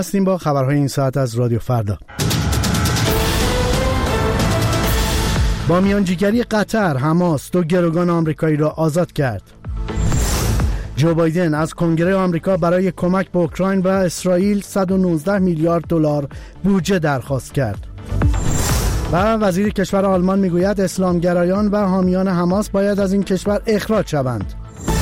هستیم با خبرهای این ساعت از رادیو فردا. با میانجیگری قطر، حماس 2 گروگان آمریکایی را آزاد کرد. جو بایدن از کنگره آمریکا برای کمک به اوکراین و اسرائیل 119 میلیارد دلار بودجه درخواست کرد. و وزیر کشور آلمان میگوید اسلامگرایان و حامیان حماس باید از این کشور اخراج شوند.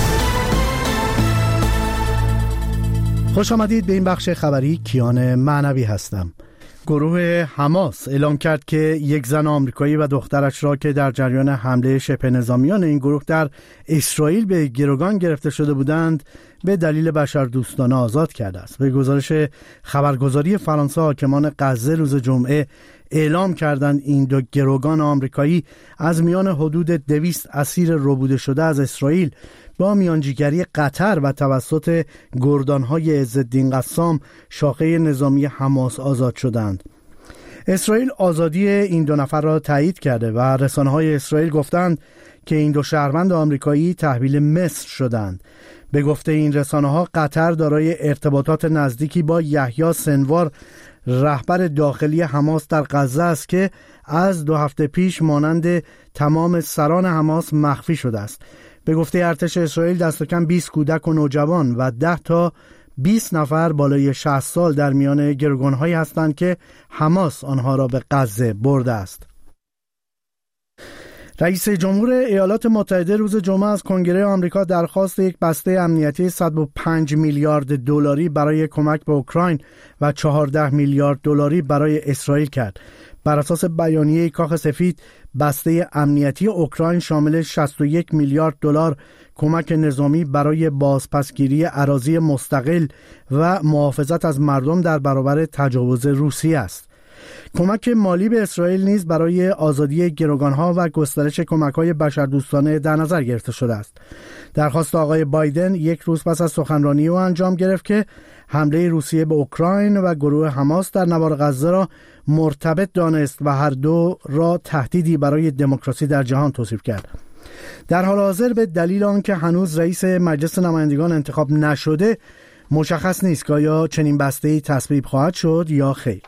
خوش آمدید به این بخش خبری. کیان معنوی هستم. گروه حماس اعلام کرد که یک زن آمریکایی و دخترش را که در جریان حمله شبه نظامیان این گروه در اسرائیل به گروگان گرفته شده بودند به دلیل بشردوستانه آزاد کرده است. به گزارش خبرگزاری فرانسه، حاکمان غزه روز جمعه اعلام کردند این 2 گروگان آمریکایی از میان حدود 200 اسیر ربوده شده از اسرائیل با میانجیگری قطر و توسط گردانهای عزالدین قسام شاخه نظامی حماس آزاد شدند. اسرائیل آزادی این 2 نفر را تایید کرده و رسانه‌های اسرائیل گفتند که این 2 شهروند آمریکایی تحویل مصر شدند. به گفته این رسانه‌ها قطر دارای ارتباطات نزدیکی با یحیی سنوار، رهبر داخلی حماس در غزه است که از 2 هفته پیش مانند تمام سران حماس مخفی شده است. به گفته ارتش اسرائیل دست کم 20 کودک و نوجوان و 10 تا 20 نفر بالای 60 سال در میان گروگان‌هایی هستند که حماس آنها را به غزه برده است. رئیس جمهور ایالات متحده روز جمعه از کنگره آمریکا درخواست یک بسته امنیتی 105 میلیارد دلاری برای کمک به اوکراین و 14 میلیارد دلاری برای اسرائیل کرد. بر اساس بیانیه کاخ سفید، بسته امنیتی اوکراین شامل 61 میلیارد دلار کمک نظامی برای بازپسگیری اراضی مستقل و محافظت از مردم در برابر تجاوز روسیه است. کمک مالی به اسرائیل نیز برای آزادی گروگانها و گسترش کمک‌های بشردوستانه در نظر گرفته شده است. درخواست آقای بایدن یک روز پس از سخنرانی او انجام گرفت که حمله روسیه به اوکراین و گروه حماس در نوار غزه را مرتبط دانست و هر دو را تهدیدی برای دموکراسی در جهان توصیف کرد. در حال حاضر به دلیل آنکه هنوز رئیس مجلس نمایندگان انتخاب نشده، مشخص نیست که آیا چنین بسته‌ای تصویب خواهد شد یا خیر.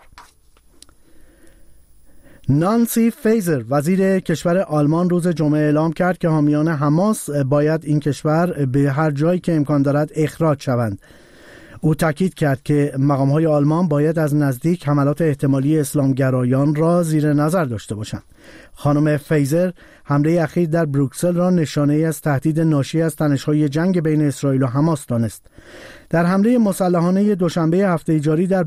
نانسی فیزر، وزیر کشور آلمان، روز جمعه اعلام کرد که حامیان حماس باید این کشور به هر جایی که امکان دارد اخراج شوند. او تاکید کرد که مقام‌های آلمان باید از نزدیک حملات احتمالی اسلامگرایان را زیر نظر داشته باشند. خانم فیزر حمله اخیر در بروکسل را نشانه‌ای از تهدید ناشی از تنش‌های جنگ بین اسرائیل و حماس دانست. در حمله مسلحانه دوشنبه هفته جاری در